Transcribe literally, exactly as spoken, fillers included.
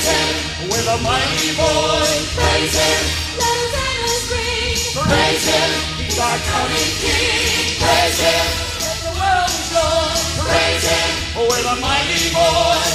him with a mighty voice. Praise him. Let us endless ring. Praise him. He's our coming King. Praise him. Let the world rejoice. Praise him with a mighty voice.